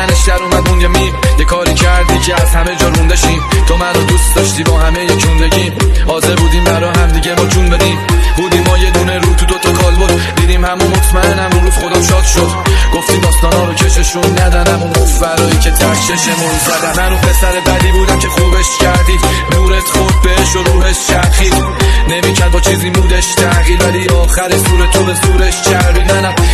تنش در اومد اون یه کاری کردی که از همه جا روندشیم. تو منو دوست داشتی با همه یکوندگیم، حاضر بودیم برا هم دیگه ما جون بدیم. بودیم ما یه دونه رو تو دوتا کال بود، دیدیم همون مطمئنم رو روز خودم شاد شد. گفتیم داستانا رو کششون ندنم، اون فرایی که تک چشمون زدن. من اون پسر بدی بودم که خوبش کردی، نورت خورد بهش و روحش چرخید. نمیکرد با چیزی مودش تغییر، ولی آخر سور تو به زورش کرد.